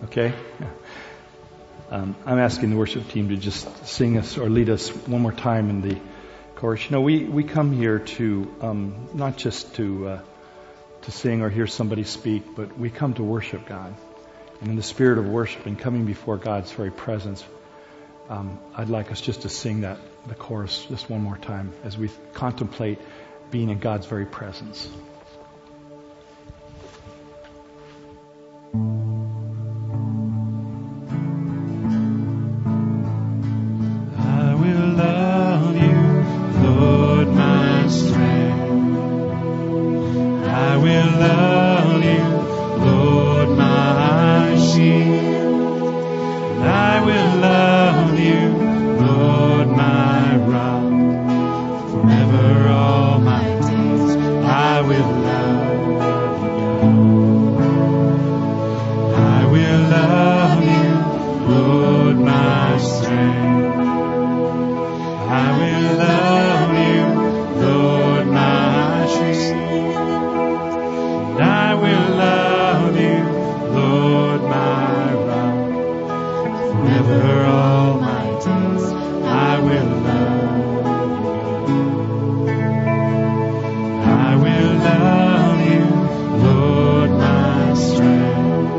Okay? I'm asking the worship team to just sing us or lead us one more time in the chorus. You know, we come here to not just to sing or hear somebody speak, but we come to worship God. And in the spirit of worship and coming before God's very presence, I'd like us just to sing the chorus just one more time as we contemplate being in God's very presence. I will love you, Lord, my strength. I will love you, Lord, my shield. I will love you, Lord, my rock. Forever all my days I will love you. I will love you, Lord, my strength. I will love you, Lord, my shield. I will love you, Lord, my rock. Forever all my days I will love you. I will love you, Lord, my strength.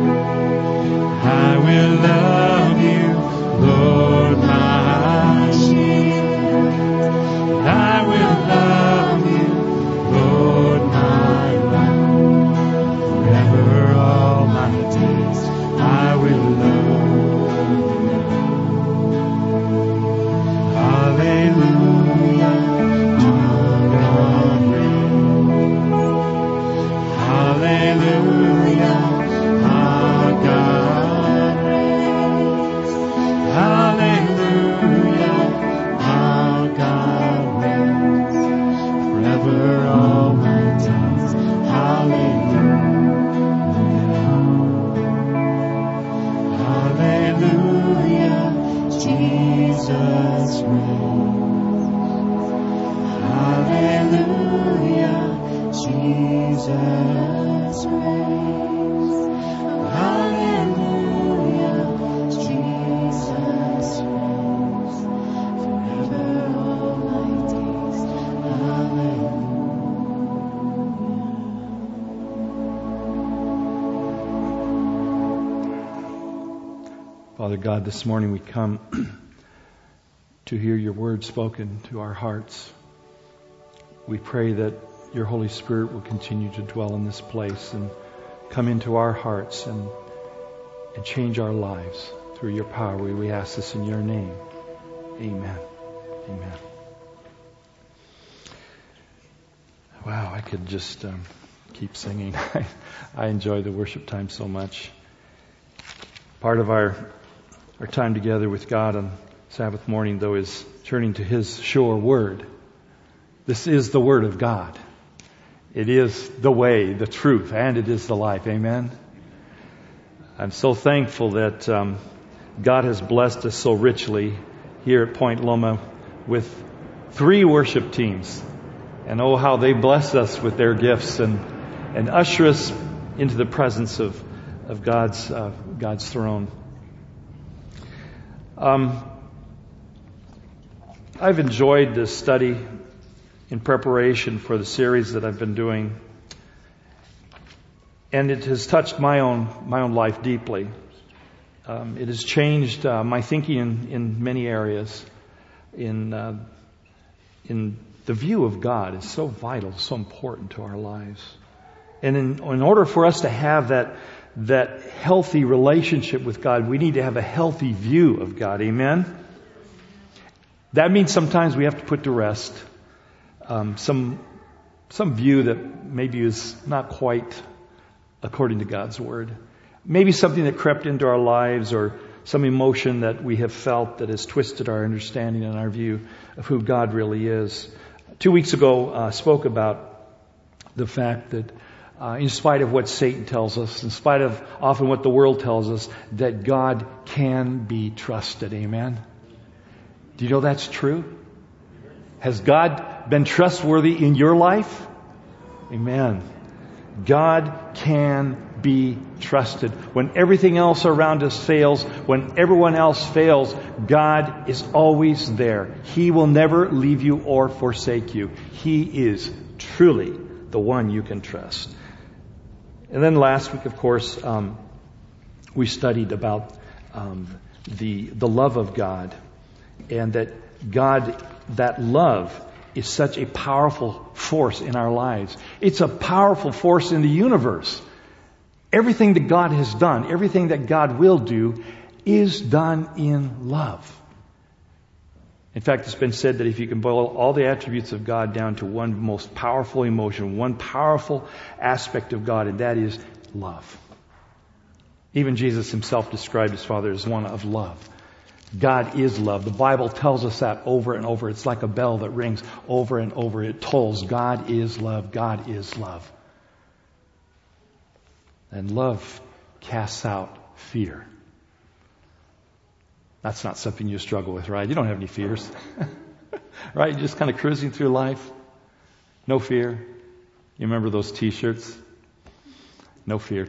I will love you, Lord, my shield. I will love you, Lord, my rock. Forever all my days I will love you. Hallelujah, God reigns. Hallelujah, our God reigns. Hallelujah, our God reigns. Forever all my days. Hallelujah. Hallelujah, Jesus reigns. Hallelujah, Jesus reigns. Hallelujah, Jesus reigns. Forever all my days. Hallelujah. Father God, this morning we come to hear your word spoken to our hearts. We pray that your Holy Spirit will continue to dwell in this place and come into our hearts and change our lives through your power. We ask this in your name. Amen. Amen. Wow, I could just keep singing. I enjoy the worship time so much. Part of our time together with God on Sabbath morning, though, is turning to His sure Word. This is the Word of God. It is the way, the truth, and it is the life. Amen? I'm so thankful that God has blessed us so richly here at Point Loma with 3 worship teams. And oh, how they bless us with their gifts and usher us into the presence of God's throne. I've enjoyed this study in preparation for the series that I've been doing, and it has touched my own life deeply. It has changed my thinking in many areas. In the view of God is so vital, so important to our lives, and in order for us to have that healthy relationship with God, we need to have a healthy view of God. Amen? That means sometimes we have to put to rest some view that maybe is not quite according to God's Word. Maybe something that crept into our lives or some emotion that we have felt that has twisted our understanding and our view of who God really is. 2 weeks ago, I spoke about the fact that in spite of what Satan tells us, in spite of often what the world tells us, that God can be trusted. Amen? Do you know that's true? Has God been trustworthy in your life? Amen. God can be trusted. When everything else around us fails, when everyone else fails, God is always there. He will never leave you or forsake you. He is truly the one you can trust. And then last week, of course, we studied about the love of God, and that love is such a powerful force in our lives. It's a powerful force in the universe. Everything that God has done, everything that God will do, is done in love. In fact, it's been said that if you can boil all the attributes of God down to one most powerful emotion, one powerful aspect of God, and that is love. Even Jesus himself described his Father as one of love. God is love. The Bible tells us that over and over. It's like a bell that rings over and over. It tolls. God is love. God is love. And love casts out fear. That's not something you struggle with, right? You don't have any fears. Right? You're just kind of cruising through life. No fear. You remember those t-shirts? No fear.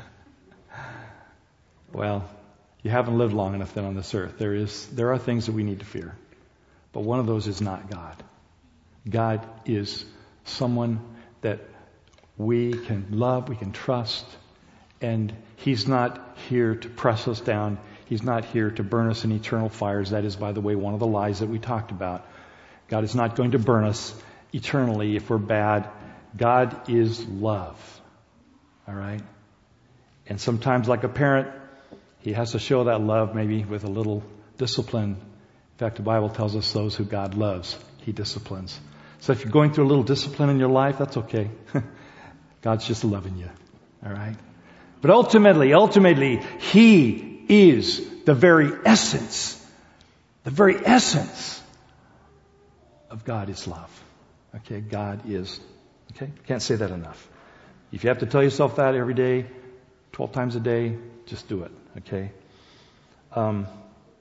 Well, you haven't lived long enough then on this earth. There are things that we need to fear. But one of those is not God. God is someone that we can love, we can trust, and He's not here to press us down. He's not here to burn us in eternal fires. That is, by the way, one of the lies that we talked about. God is not going to burn us eternally if we're bad. God is love. All right? And sometimes, like a parent, he has to show that love maybe with a little discipline. In fact, the Bible tells us those who God loves, He disciplines. So if you're going through a little discipline in your life, that's okay. God's just loving you. All right? But ultimately, He is the very essence of God is love. Okay? God is. Okay? Can't say that enough. If you have to tell yourself that every day, 12 times a day, just do it. Okay? But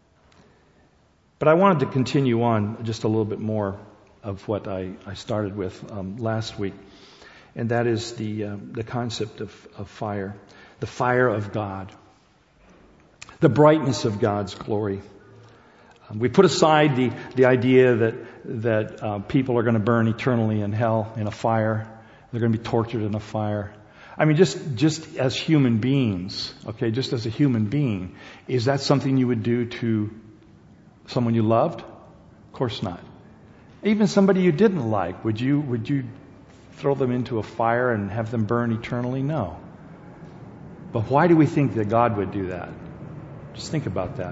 I wanted to continue on just a little bit more of what I started with last week. And that is the concept of fire. The fire of God. The brightness of God's glory. We put aside the idea that people are going to burn eternally in hell in a fire. They're going to be tortured in a fire. I mean, just as human beings, okay, just as a human being, is that something you would do to someone you loved? Of course not. Even somebody you didn't like, would you throw them into a fire and have them burn eternally? No. But why do we think that God would do that? Just think about that.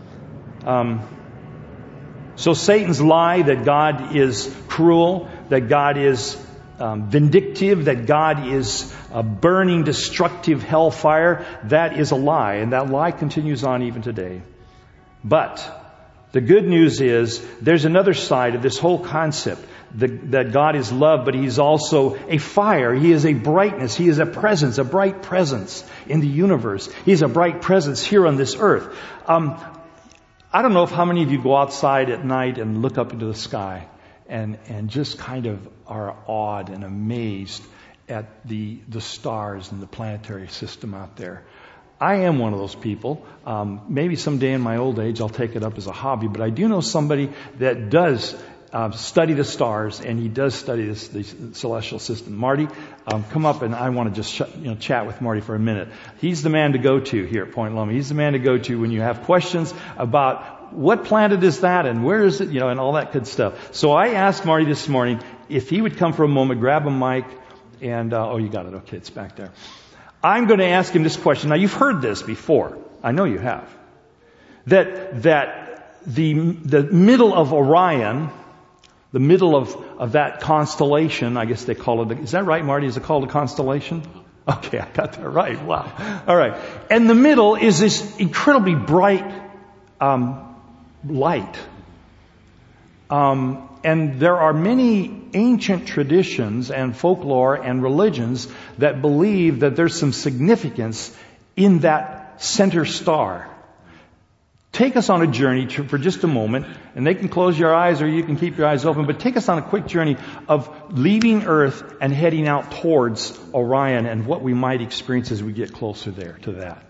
So Satan's lie that God is cruel, that God is vindictive, that God is a burning, destructive hellfire, that is a lie. And that lie continues on even today. But the good news is there's another side of this whole concept, that God is love, but He's also a fire. He is a brightness. He is a presence, a bright presence in the universe. He's a bright presence here on this earth. I don't know how many of you go outside at night and look up into the sky and just kind of are awed and amazed at the stars and the planetary system out there. I am one of those people. Maybe someday in my old age I'll take it up as a hobby, but I do know somebody that does study the stars, and he does study the celestial system. Marty, come up, and I want to just chat with Marty for a minute. He's the man to go to here at Point Loma. He's the man to go to when you have questions about what planet is that and where is it, and all that good stuff. So I asked Marty this morning if he would come for a moment, grab a mic, and you got it. Okay, it's back there. I'm going to ask him this question. Now, you've heard this before. I know you have. That the middle of Orion, the middle of that constellation, I guess they call it. Is that right, Marty? Is it called a constellation? Okay, I got that right. Wow. All right. And the middle is this incredibly bright light. And there are many ancient traditions and folklore and religions that believe that there's some significance in that center star. take us on a journey for just a moment, and they can close your eyes or you can keep your eyes open, but take us on a quick journey of leaving Earth and heading out towards Orion and what we might experience as we get closer there to that.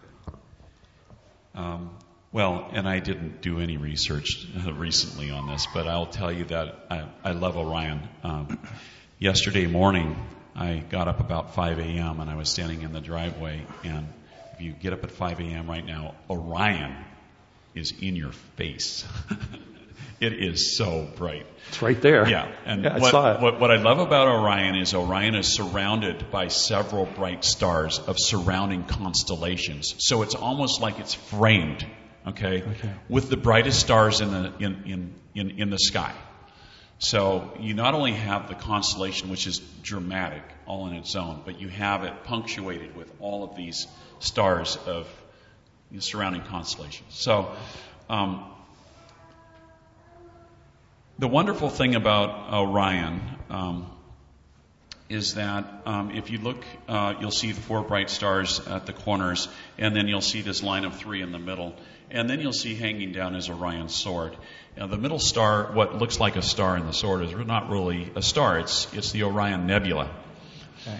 Well, and I didn't do any research recently on this, but I'll tell you that I love Orion. Yesterday morning, I got up about 5 a.m. and I was standing in the driveway, and if you get up at 5 a.m. right now, Orion is in your face. It is so bright. It's right there. Yeah, and I saw it. What I love about Orion is surrounded by several bright stars of surrounding constellations. So it's almost like it's framed, okay, with the brightest stars in the sky. So you not only have the constellation, which is dramatic all in its own, but you have it punctuated with all of these stars of surrounding constellations. So the wonderful thing about Orion is that if you look, you'll see the 4 bright stars at the corners, and then you'll see this line of 3 in the middle, and then you'll see hanging down is Orion's sword. Now, the middle star, what looks like a star in the sword, is not really a star. It's the Orion Nebula. Okay.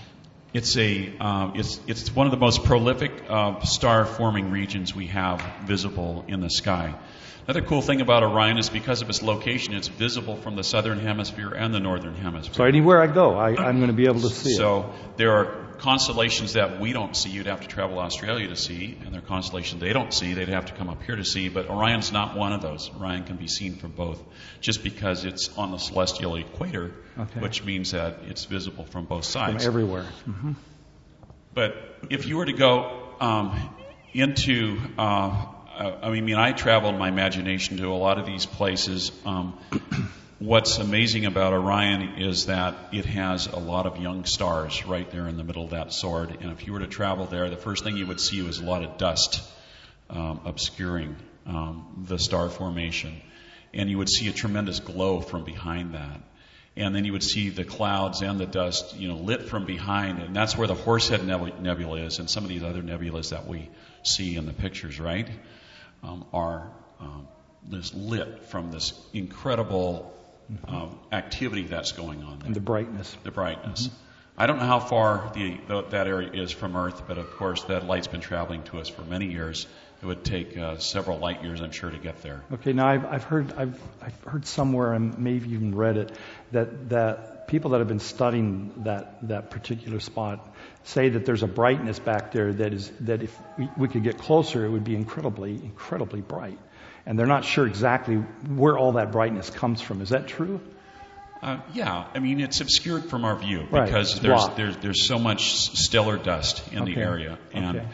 It's one of the most prolific star-forming regions we have visible in the sky. Another cool thing about Orion is because of its location, it's visible from the southern hemisphere and the northern hemisphere. So anywhere I go, I'm going to be able to see it. So there are constellations that we don't see. You'd have to travel to Australia to see, and there are constellations they don't see. They'd have to come up here to see, but Orion's not one of those. Orion can be seen from both, just because it's on the celestial equator, which means that it's visible from both sides. From everywhere. Mm-hmm. But if you were to go into... I travel in my imagination to a lot of these places. What's amazing about Orion is that it has a lot of young stars right there in the middle of that sword. And if you were to travel there, the first thing you would see was a lot of dust obscuring the star formation. And you would see a tremendous glow from behind that. And then you would see the clouds and the dust, lit from behind. And that's where the Horsehead Nebula is, and some of these other nebulas that we see in the pictures, right? Are this lit from this incredible activity that's going on there. And the brightness. The brightness. Mm-hmm. I don't know how far that area is from Earth, but of course that light's been traveling to us for many years. It would take several light years, I'm sure, to get there. Okay, now I've heard somewhere, and maybe even read it, that people that have been studying that particular spot say that there's a brightness back there that if we could get closer, it would be incredibly, incredibly bright. And they're not sure exactly where all that brightness comes from. Is that true? Yeah, it's obscured from our view right. because there's so much stellar dust in the area, and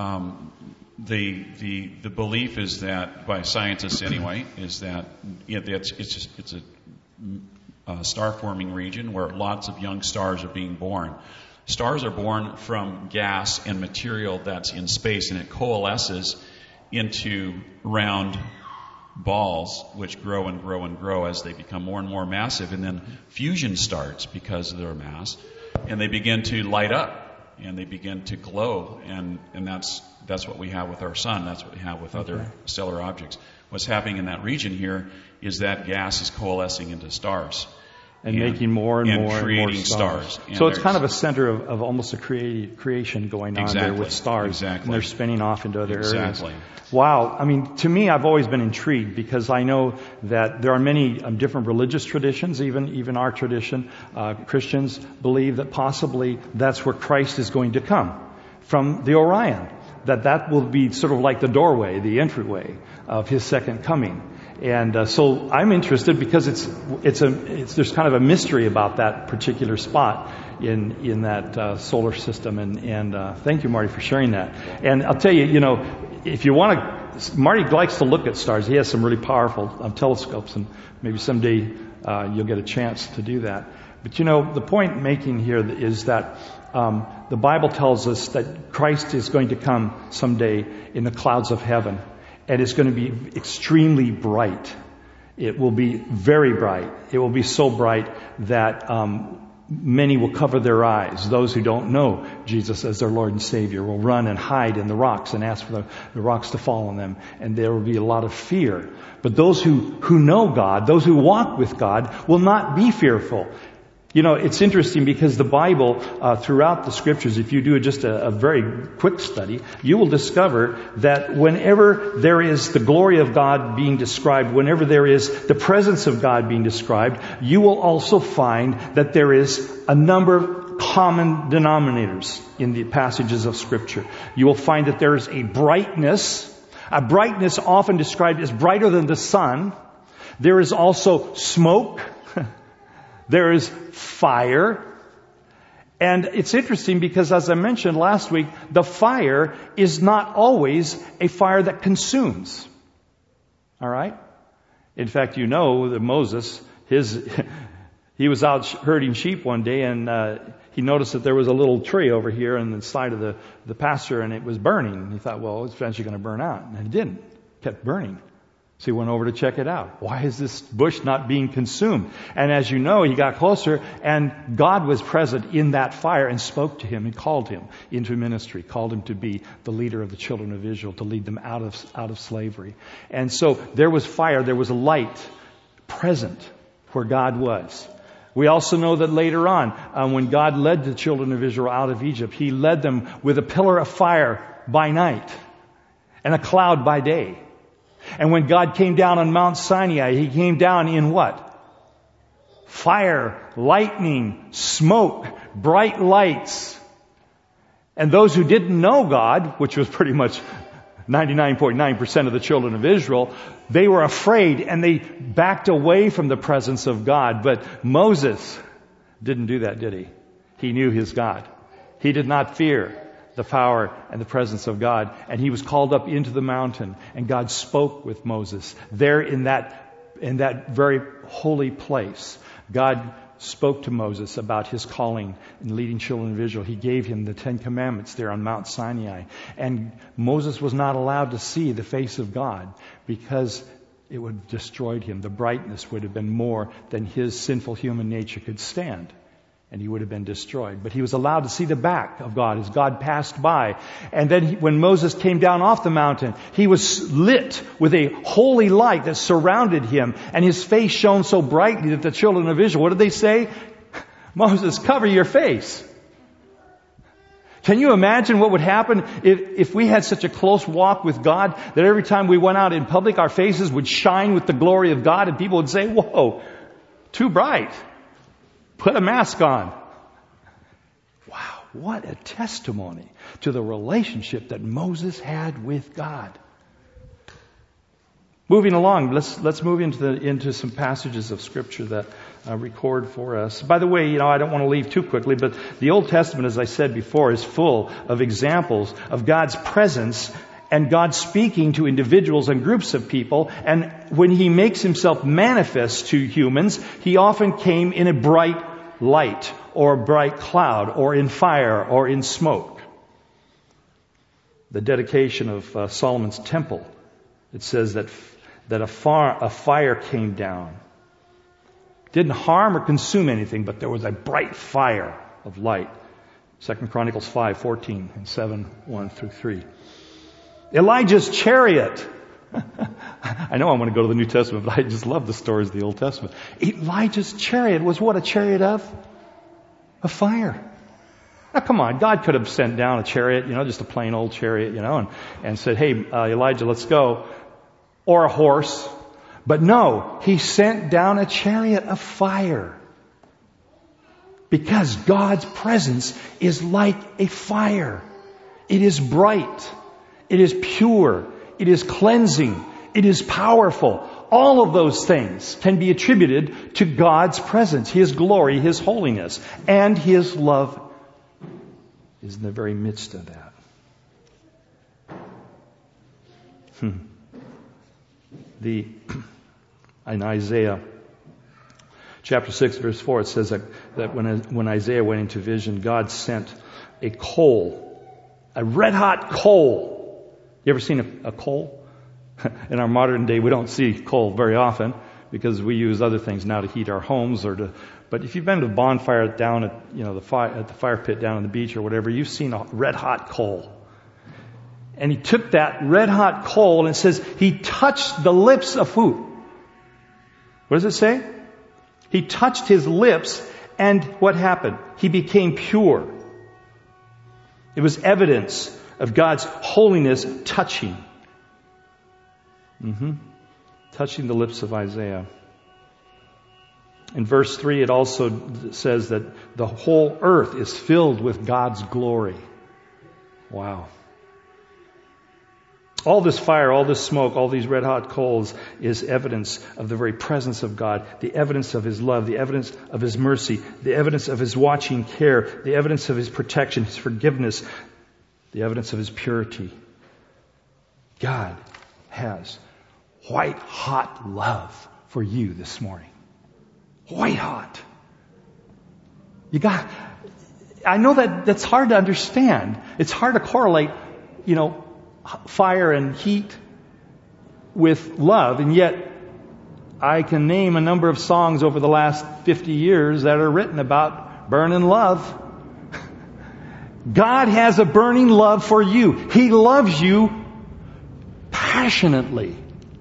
the belief is that, by scientists anyway, is that it's a star-forming region where lots of young stars are being born. Stars are born from gas and material that's in space, and it coalesces into round balls, which grow and grow and grow as they become more and more massive, and then fusion starts because of their mass, and they begin to light up, and they begin to glow, and that's what we have with our sun. That's what we have with other stellar objects. What's happening in that region here is that gas is coalescing into stars. And making more and more creating and more stars. And so it's kind of a center of almost a creation going on there with stars. Exactly. And they're spinning off into other areas. Exactly. Wow. To me, I've always been intrigued because I know that there are many different religious traditions, even our tradition. Christians believe that possibly that's where Christ is going to come, from the Orion. That will be sort of like the doorway, the entryway of His second coming. And so I'm interested because there's kind of a mystery about that particular spot in that solar system. And thank you, Marty, for sharing that. And I'll tell you, if you want to, Marty likes to look at stars. He has some really powerful telescopes, and maybe someday you'll get a chance to do that. But the point making here is that the Bible tells us that Christ is going to come someday in the clouds of heaven. And it's going to be extremely bright. It will be very bright. It will be so bright that Many will cover their eyes. Those who don't know Jesus as their Lord and Savior will run and hide in the rocks and ask for the rocks to fall on them. And there will be a lot of fear. But those who know God, those who walk with God, will not be fearful. You know, it's interesting because the Bible, throughout the Scriptures, if you do just a very quick study, you will discover that whenever there is the glory of God being described, whenever there is the presence of God being described, you will also find that there is a number of common denominators in the passages of Scripture. You will find that there is a brightness often described as brighter than the sun. There is also smoke. There is fire. And it's interesting because, as I mentioned last week, the fire is not always a fire that consumes. All right? In fact, you know that Moses, he was out herding sheep one day, and he noticed that there was a little tree over here on the side of the pasture, and it was burning. And he thought, well, it's eventually going to burn out. And it didn't. It kept burning. So he went over to check it out. Why is this bush not being consumed? And as you know, he got closer, and God was present in that fire and spoke to him and called him into ministry, called him to be the leader of the children of Israel, to lead them out of slavery. And so there was fire, there was a light present where God was. We also know that later on, when God led the children of Israel out of Egypt, He led them with a pillar of fire by night and a cloud by day. And when God came down on Mount Sinai, He came down in what? Fire, lightning, smoke, bright lights. And those who didn't know God, which was pretty much 99.9% of the children of Israel, they were afraid and they backed away from the presence of God. But Moses didn't do that, did he? He knew his God. He did not fear the power and the presence of God. And he was called up into the mountain, and God spoke with Moses. There in that very holy place, God spoke to Moses about his calling in leading children of Israel. He gave him the 10 Commandments there on Mount Sinai. And Moses was not allowed to see the face of God because it would have destroyed him. The brightness would have been more than his sinful human nature could stand, and he would have been destroyed. But he was allowed to see the back of God as God passed by. And then when Moses came down off the mountain, he was lit with a holy light that surrounded him, and his face shone so brightly that the children of Israel, what did they say? Moses, cover your face. Can you imagine what would happen if we had such a close walk with God that every time we went out in public, our faces would shine with the glory of God, and people would say, whoa, too bright. Put a mask on. Wow, what a testimony to the relationship that Moses had with God. Moving along, let's move into some passages of Scripture that record for us. By the way, I don't want to leave too quickly, but the Old Testament, as I said before, is full of examples of God's presence and God speaking to individuals and groups of people. And when He makes Himself manifest to humans, He often came in a bright light or a bright cloud or in fire or in smoke. The dedication of Solomon's temple, it says that a fire came down. Didn't harm or consume anything, but there was a bright fire of light. 2 Chronicles 5:14 and 7:1-3. Elijah's chariot. I know I want to go to the New Testament, but I just love the stories of the Old Testament. Elijah's chariot was what a chariot of? A fire. Now come on, God could have sent down a chariot, just a plain old chariot, and said, hey, Elijah, let's go. Or a horse. But no, He sent down a chariot of fire. Because God's presence is like a fire. It is bright. It is pure. It is cleansing. It is powerful. All of those things can be attributed to God's presence, His glory, His holiness, and His love is in the very midst of that. In Isaiah chapter 6, verse 4, it says that when Isaiah went into vision, God sent a coal, a red-hot coal. You ever seen a coal? In our modern day, we don't see coal very often because we use other things now to heat our homes or to But if you've been to a bonfire down at, at the fire pit down on the beach or whatever, you've seen a red hot coal. And he took that red hot coal and it says he touched the lips of who? What does it say? He touched his lips and what happened? He became pure. It was evidence of God's holiness touching. Touching the lips of Isaiah. In verse 3, it also says that the whole earth is filled with God's glory. Wow. All this fire, all this smoke, all these red hot coals is evidence of the very presence of God, the evidence of His love, the evidence of His mercy, the evidence of His watching care, the evidence of His protection, His forgiveness, the evidence of His purity. God has white hot love for you this morning. White hot. I know that's hard to understand. It's hard to correlate, fire and heat with love, and yet I can name a number of songs over the last 50 years that are written about burning love. God has a burning love for you. He loves you passionately.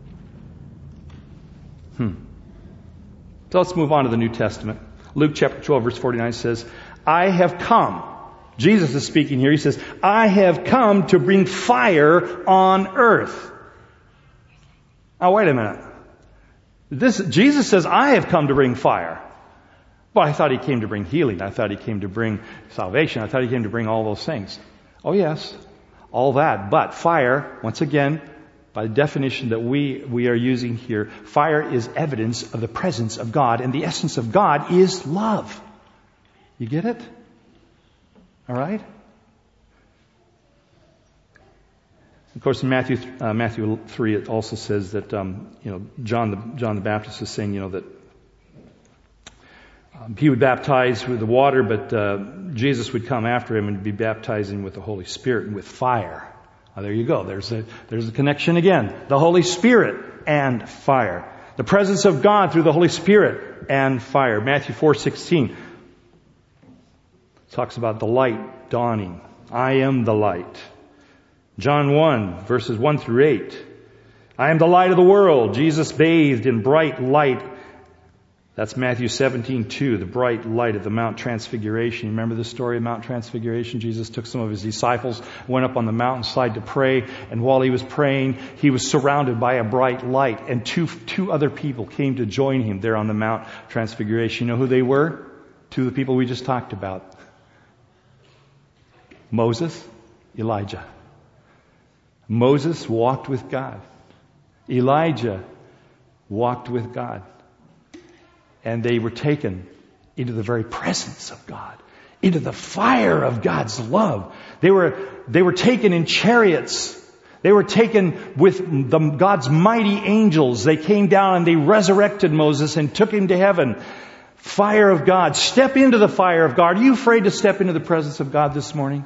So let's move on to the New Testament. Luke chapter 12 verse 49 says, I have come. Jesus is speaking here. He says, I have come to bring fire on earth. Now wait a minute. Jesus says, I have come to bring fire. Well, I thought He came to bring healing. I thought He came to bring salvation. I thought He came to bring all those things. Oh yes, all that. But fire, once again, by the definition that we are using here, fire is evidence of the presence of God, and the essence of God is love. You get it? All right? Of course, in Matthew 3, it also says that John the Baptist is saying that he would baptize with the water, but Jesus would come after him and be baptizing with the Holy Spirit and with fire. Now, there you go. There's a connection again. The Holy Spirit and fire. The presence of God through the Holy Spirit and fire. Matthew 4:16 talks about the light dawning. I am the light. John 1, verses 1 through 8. I am the light of the world. Jesus bathed in bright light. That's Matthew 17:2, the bright light of the Mount Transfiguration. You remember the story of Mount Transfiguration? Jesus took some of His disciples, went up on the mountainside to pray, and while He was praying, He was surrounded by a bright light, and two other people came to join Him there on the Mount Transfiguration. You know who they were? Two of the people we just talked about. Moses, Elijah. Moses walked with God. Elijah walked with God. And they were taken into the very presence of God, into the fire of God's love. They were taken in chariots. They were taken with God's mighty angels. They came down and they resurrected Moses and took him to heaven. Fire of God. Step into the fire of God. Are you afraid to step into the presence of God this morning?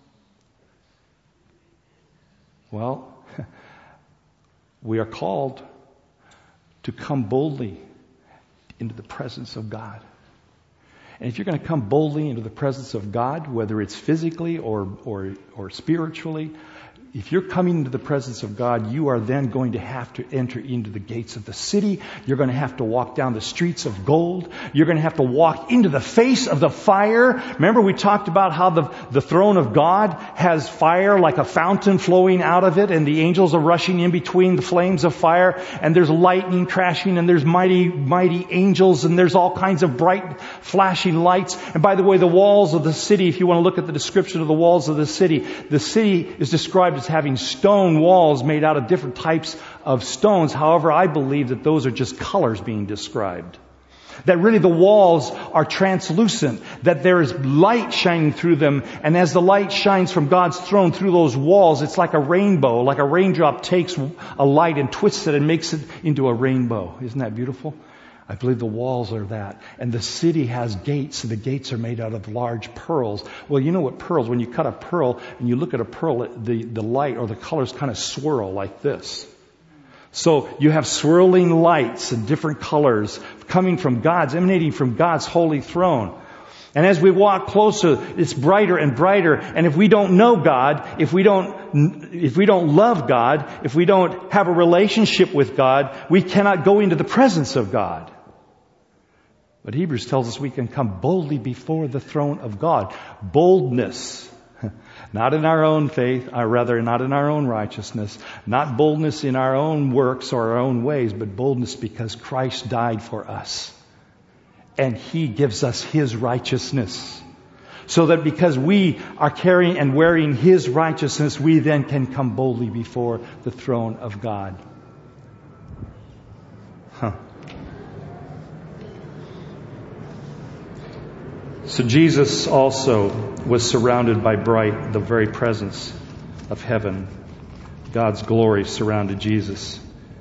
Well, we are called to come boldly into the presence of God. And if you're going to come boldly into the presence of God, whether it's physically or spiritually, if you're coming into the presence of God, you are then going to have to enter into the gates of the city. You're going to have to walk down the streets of gold. You're going to have to walk into the face of the fire. Remember we talked about how the throne of God has fire like a fountain flowing out of it, and the angels are rushing in between the flames of fire, and there's lightning crashing, and there's mighty, mighty angels, and there's all kinds of bright flashing lights. And by the way, the walls of the city, if you want to look at the description of the walls of the city is described as having stone walls made out of different types of stones. However, I believe that those are just colors being described. That really the walls are translucent, that there is light shining through them, and as the light shines from God's throne through those walls, it's like a rainbow, like a raindrop takes a light and twists it and makes it into a rainbow. Isn't that beautiful? I believe the walls are that. And the city has gates, and the gates are made out of large pearls. Well, you know what pearls, when you cut a pearl and you look at a pearl, the light or the colors kind of swirl like this. So you have swirling lights and different colors coming from emanating from God's holy throne. And as we walk closer, it's brighter and brighter. And if we don't know God, if we don't love God, if we don't have a relationship with God, we cannot go into the presence of God. But Hebrews tells us we can come boldly before the throne of God. Boldness. Not in our own faith, or rather not in our own righteousness, not boldness in our own works or our own ways, but boldness because Christ died for us. And He gives us His righteousness. So that because we are carrying and wearing His righteousness, we then can come boldly before the throne of God. So Jesus also was surrounded by the very presence of heaven. God's glory surrounded Jesus.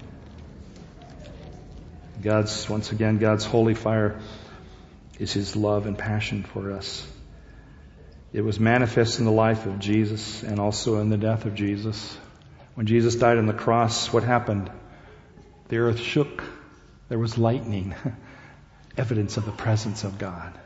Once again, God's holy fire is His love and passion for us. It was manifest in the life of Jesus and also in the death of Jesus. When Jesus died on the cross, what happened? The earth shook. There was lightning. Evidence of the presence of God.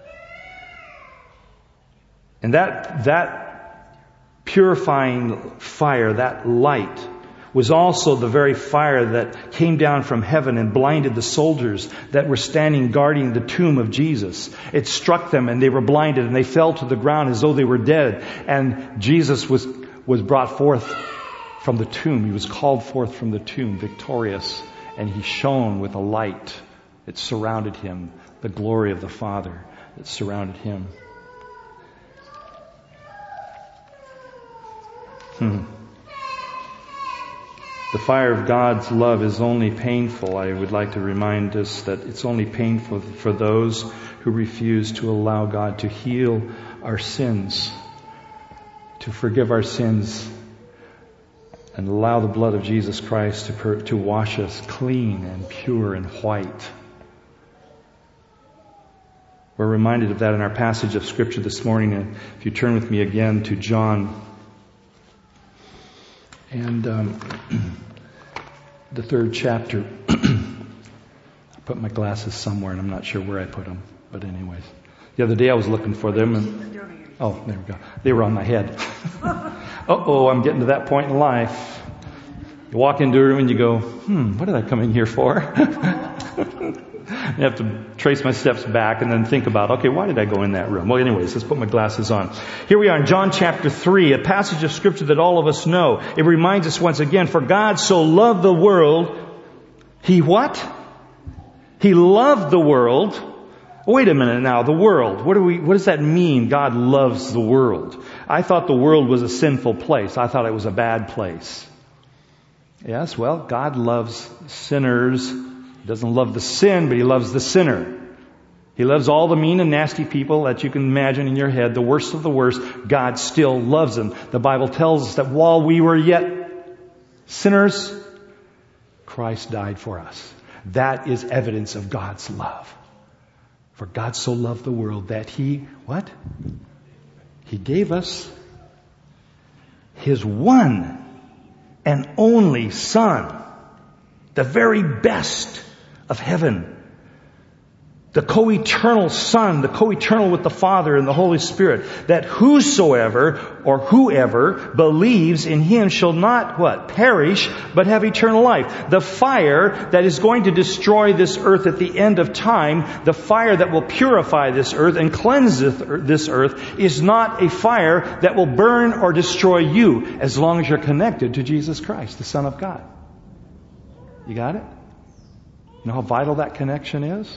And that purifying fire, that light, was also the very fire that came down from heaven and blinded the soldiers that were standing guarding the tomb of Jesus. It struck them and they were blinded and they fell to the ground as though they were dead. And Jesus was brought forth from the tomb. He was called forth from the tomb victorious, and He shone with a light that surrounded Him, the glory of the Father that surrounded Him. The fire of God's love is only painful. I would like to remind us that it's only painful for those who refuse to allow God to heal our sins, to forgive our sins, and allow the blood of Jesus Christ to wash us clean and pure and white. We're reminded of that in our passage of Scripture this morning. And if you turn with me again to John and the 3rd chapter. I put my glasses somewhere and I'm not sure where I put them. But anyways, the other day I was looking for them and oh, there we go. They were on my head. I'm getting to that point in life. You walk into a room and you go, what did I come in here for? I have to trace my steps back and then think about, okay, why did I go in that room? Well, anyways, let's put my glasses on. Here we are in John chapter 3, a passage of Scripture that all of us know. It reminds us once again, for God so loved the world. He what? He loved the world. Wait a minute now, the world. What does that mean, God loves the world? I thought the world was a sinful place. I thought it was a bad place. Yes, well, God loves sinners. He doesn't love the sin, but He loves the sinner. He loves all the mean and nasty people that you can imagine in your head, the worst of the worst. God still loves them. The Bible tells us that while we were yet sinners, Christ died for us. That is evidence of God's love. For God so loved the world that He, what? He gave us His one and only Son, the very best of heaven, the co-eternal Son, the co-eternal with the Father and the Holy Spirit, that whosoever or whoever believes in Him shall not, what? Perish, but have eternal life. The fire that is going to destroy this earth at the end of time, the fire that will purify this earth and cleanse this earth, is not a fire that will burn or destroy you as long as you're connected to Jesus Christ, the Son of God. You got it? You know how vital that connection is?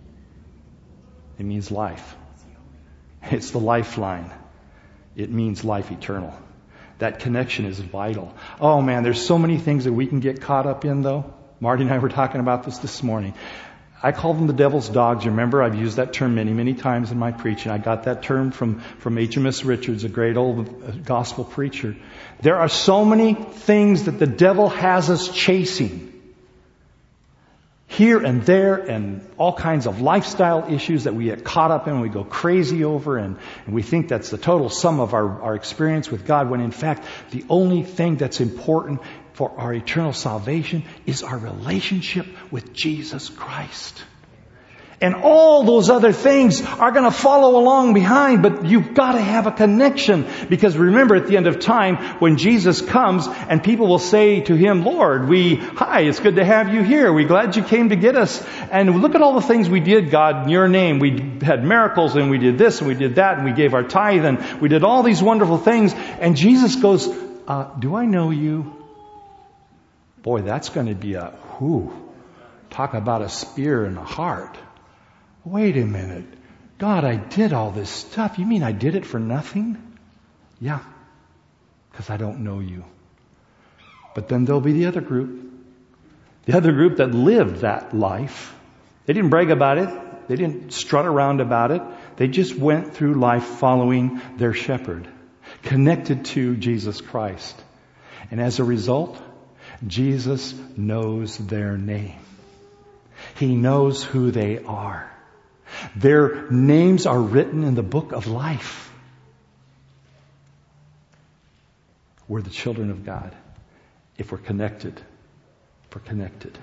It means life. It's the lifeline. It means life eternal. That connection is vital. Oh man, there's so many things that we can get caught up in though. Marty and I were talking about this morning. I call them the devil's dogs. You remember, I've used that term many, many times in my preaching. I got that term from H.M.S. Richards, a great old gospel preacher. There are so many things that the devil has us chasing. here and there and all kinds of lifestyle issues that we get caught up in, we go crazy over, and we think that's the total sum of our experience with God, when in fact the only thing that's important for our eternal salvation is our relationship with Jesus Christ. And all those other things are going to follow along behind, but you've got to have a connection. Because remember, at the end of time, when Jesus comes and people will say to Him, Lord, hi, it's good to have you here. We're glad you came to get us. And look at all the things we did, God, in your name. We had miracles, and we did this, and we did that, and we gave our tithe, and we did all these wonderful things. And Jesus goes, do I know you? Boy, that's going to be talk about a spear in the heart. Wait a minute. God, I did all this stuff. You mean I did it for nothing? Yeah. Because I don't know you. But then there'll be the other group. The other group that lived that life. They didn't brag about it. They didn't strut around about it. They just went through life following their shepherd. Connected to Jesus Christ. And as a result, Jesus knows their name. He knows who they are. Their names are written in the book of life. We're the children of God if we're connected. If we're connected.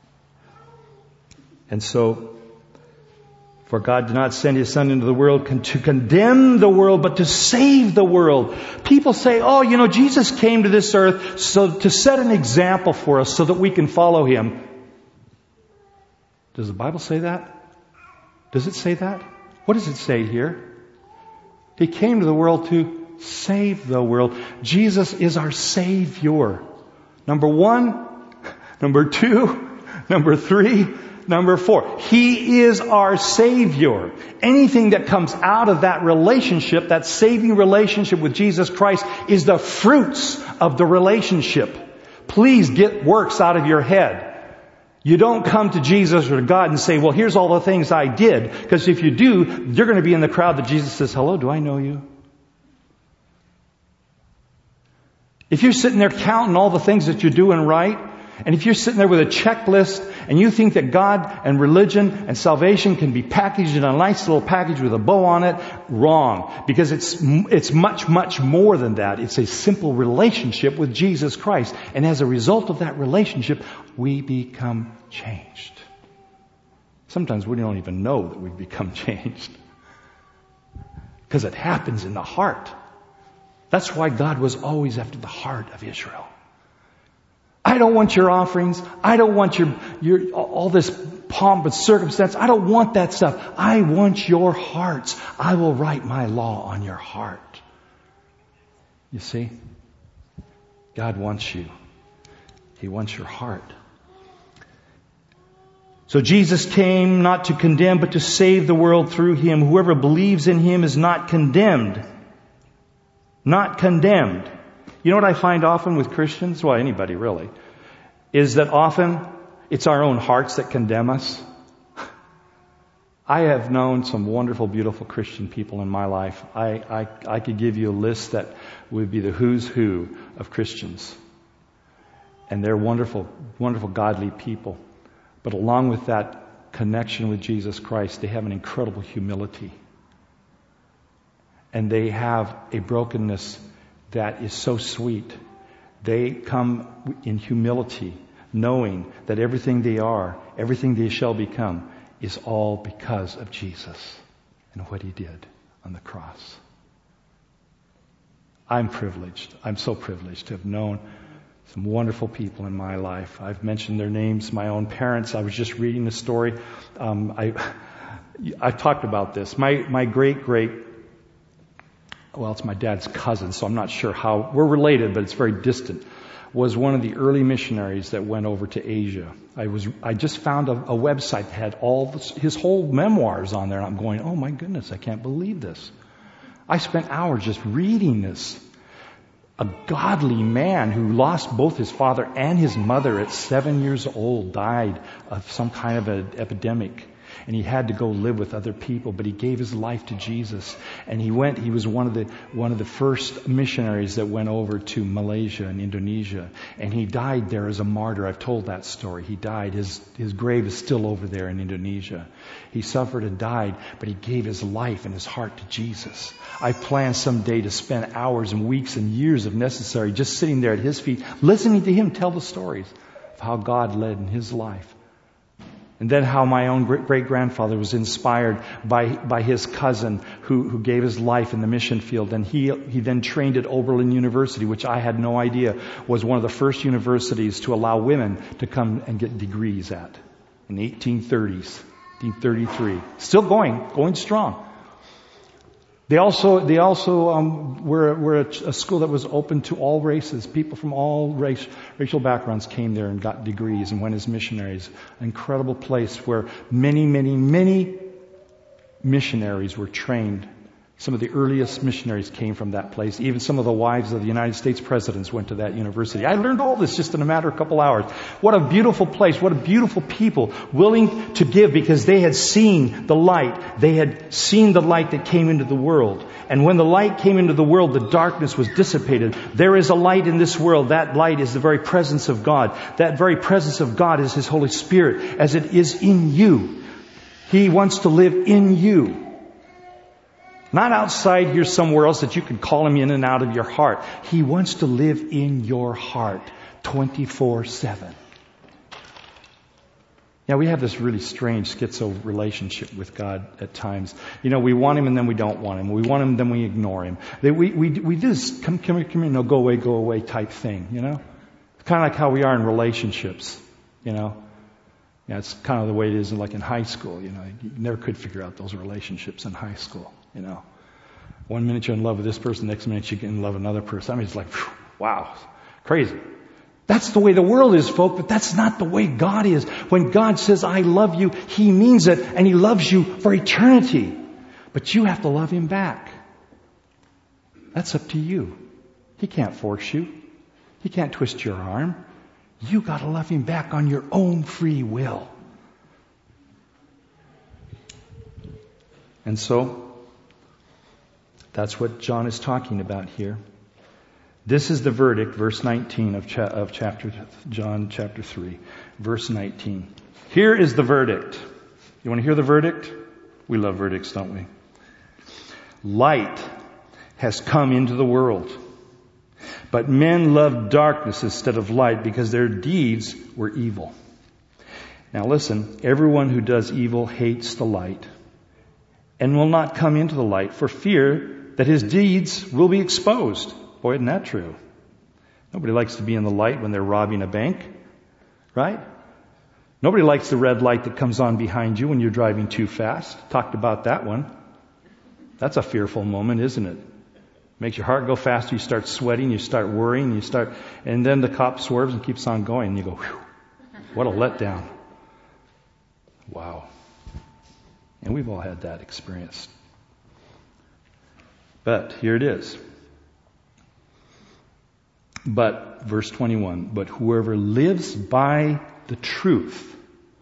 And so, for God did not send His Son into the world to condemn the world, but to save the world. People say, Jesus came to this earth to set an example for us so that we can follow Him. Does the Bible say that? Does it say that? What does it say here? He came to the world to save the world. Jesus is our Savior. Number 1, number 2, number 3, number 4. He is our Savior. Anything that comes out of that relationship, that saving relationship with Jesus Christ, is the fruits of the relationship. Please get works out of your head. You don't come to Jesus or to God and say, well, here's all the things I did. Because if you do, you're going to be in the crowd that Jesus says, hello, do I know you? If you're sitting there counting all the things that you're doing right, and if you're sitting there with a checklist and you think that God and religion and salvation can be packaged in a nice little package with a bow on it, wrong. Because it's much, much more than that. It's a simple relationship with Jesus Christ. And as a result of that relationship, we become changed. Sometimes we don't even know that we've become changed. Because it happens in the heart. That's why God was always after the heart of Israel. I don't want your offerings. I don't want your all this pomp and circumstance. I don't want that stuff. I want your hearts. I will write my law on your heart. You see? God wants you. He wants your heart. So Jesus came not to condemn, but to save the world through Him. Whoever believes in Him is not condemned. Not condemned. You know what I find often with Christians? Well, anybody really. Is that often it's our own hearts that condemn us. I have known some wonderful, beautiful Christian people in my life. I could give you a list that would be the who's who of Christians. And they're wonderful, wonderful, godly people. But along with that connection with Jesus Christ, they have an incredible humility. And they have a brokenness that is so sweet. They come in humility, knowing that everything they are, everything they shall become, is all because of Jesus and what He did on the cross. I'm privileged. I'm so privileged to have known some wonderful people in my life. I've mentioned their names, my own parents. I was just reading the story. I talked about this. My great, well, it's my dad's cousin, so I'm not sure how, we're related, but it's very distant, was one of the early missionaries that went over to Asia. I just found a website that had his whole memoirs on there, and I'm going, oh my goodness, I can't believe this. I spent hours just reading this. A godly man who lost both his father and his mother at 7 years old, died of some kind of an epidemic. And he had to go live with other people, but he gave his life to Jesus. And he was one of the first missionaries that went over to Malaysia and Indonesia. And he died there as a martyr. I've told that story. He died. His grave is still over there in Indonesia. He suffered and died, but he gave his life and his heart to Jesus. I plan someday to spend hours and weeks and years if necessary just sitting there at his feet, listening to him tell the stories of how God led in his life. And then how my own great-grandfather was inspired by his cousin who gave his life in the mission field. And he then trained at Oberlin University, which I had no idea was one of the first universities to allow women to come and get degrees at in the 1830s, 1833. Still going strong. They also were a school that was open to all races. People from all racial backgrounds came there and got degrees and went as missionaries. An incredible place where many, many, many missionaries were trained. Some of the earliest missionaries came from that place. Even some of the wives of the United States presidents went to that university. I learned all this just in a matter of a couple hours. What a beautiful place. What a beautiful people willing to give because they had seen the light. They had seen the light that came into the world. And when the light came into the world, the darkness was dissipated. There is a light in this world. That light is the very presence of God. That very presence of God is His Holy Spirit as it is in you. He wants to live in you. Not outside here somewhere else that you can call Him in and out of your heart. He wants to live in your heart 24/7. Now we have this really strange schizo relationship with God at times. We want Him and then we don't want Him. We want Him and then we ignore Him. We do this come here, no, go away type thing, It's kind of like how we are in relationships, Yeah, it's kind of the way it is in high school, You never could figure out those relationships in high school. 1 minute you're in love with this person, next minute you get in love with another person. I mean, it's like, wow, crazy. That's the way the world is, folk, but that's not the way God is. When God says, I love you, He means it, and He loves you for eternity. But you have to love Him back. That's up to you. He can't force you. He can't twist your arm. You got to love Him back on your own free will. And so, that's what John is talking about here. This is the verdict, verse 19 of John chapter 3, verse 19. Here is the verdict. You want to hear the verdict? We love verdicts, don't we? Light has come into the world, but men loved darkness instead of light because their deeds were evil. Now listen, everyone who does evil hates the light and will not come into the light for fear that his deeds will be exposed. Boy, isn't that true? Nobody likes to be in the light when they're robbing a bank, right? Nobody likes the red light that comes on behind you when you're driving too fast. Talked about that one. That's a fearful moment, isn't it? Makes your heart go faster, you start sweating, you start worrying, and then the cop swerves and keeps on going, and you go, whew, what a letdown. Wow. And we've all had that experience. But here it is. But, verse 21, but whoever lives by the truth,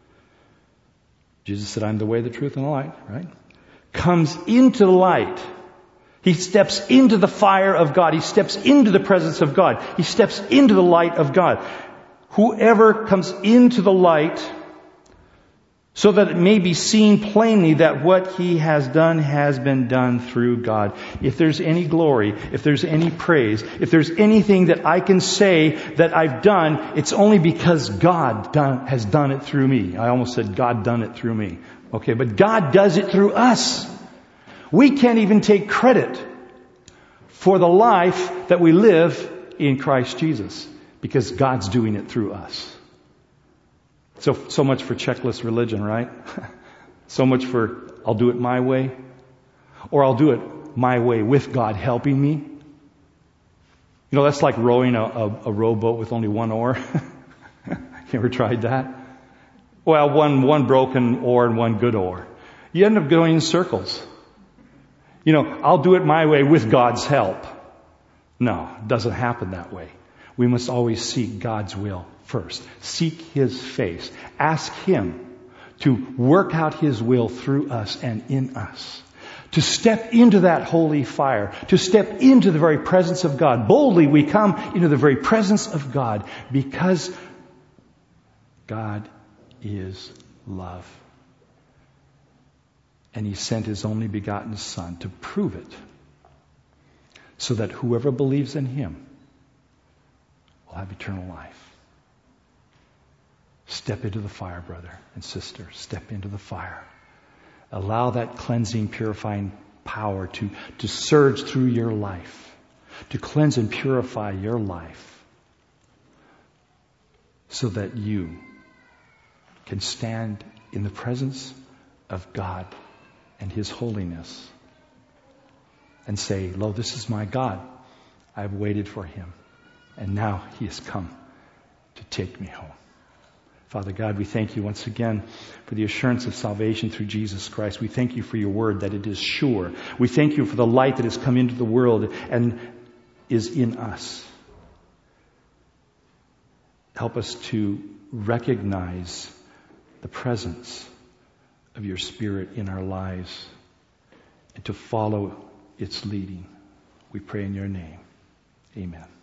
Jesus said, I'm the way, the truth, and the light, right? Comes into the light. He steps into the fire of God. He steps into the presence of God. He steps into the light of God. Whoever comes into the light, so that it may be seen plainly that what he has done has been done through God. If there's any glory, if there's any praise, if there's anything that I can say that I've done, it's only because God has done it through me. I almost said God done it through me. Okay, but God does it through us. We can't even take credit for the life that we live in Christ Jesus because God's doing it through us. So much for checklist religion, right? So much for I'll do it my way. Or I'll do it my way with God helping me. That's like rowing a rowboat with only one oar. You ever tried that? Well, one broken oar and one good oar. You end up going in circles. I'll do it my way with God's help. No, it doesn't happen that way. We must always seek God's will first. Seek His face. Ask Him to work out His will through us and in us. To step into that holy fire, to step into the very presence of God. Boldly we come into the very presence of God because God is love. And He sent His only begotten Son to prove it, so that whoever believes in Him will have eternal life. Step into the fire, brother and sister. Step into the fire. Allow that cleansing, purifying power to surge through your life, to cleanse and purify your life, so that you can stand in the presence of God and His holiness and say, "Lo, this is my God. I have waited for Him, and now He has come to take me home." Father God, we thank You once again for the assurance of salvation through Jesus Christ. We thank You for Your word, that it is sure. We thank You for the light that has come into the world and is in us. Help us to recognize the presence of Your Spirit in our lives and to follow its leading. We pray in Your name. Amen.